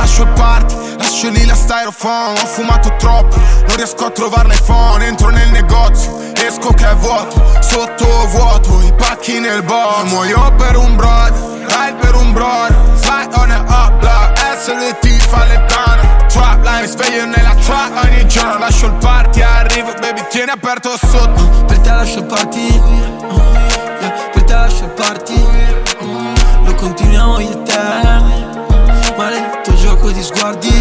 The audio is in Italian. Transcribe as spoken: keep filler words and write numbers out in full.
lascio il party, lascio lì la styrofoam. Ho fumato troppo, non riesco a trovarne phone. Entro nel negozio, esco che è vuoto, sotto vuoto, i pacchi nel box. Muoio per un brother, ride per un brother, fight on the up block, S L T fa le tane. Trap line, sveglio nella trap ogni giorno. Lascio il party, arrivo, baby tieni aperto sotto. uh, Per te lascio il party, uh, yeah, per te lascio il party, uh, lo continuiamo io e te, uh, maledetto gioco di sguardi.